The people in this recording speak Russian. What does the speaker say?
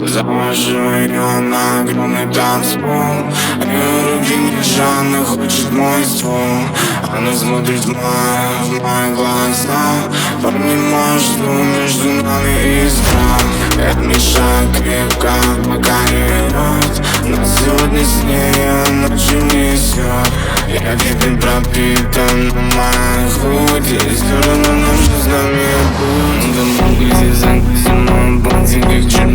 Завожу ее на огромный танцпол. Ее руки не она хочет мой ствол. Она смотрит в мои глаза, понимаю, что между нами искра. Я мешаю крепко, пока не идет. Но сегодня с ней она ночью несет. Я теперь пропитан на моей худи. Все равно нам же с нами будет. Да могу здесь загрузить мой бантик, как черный.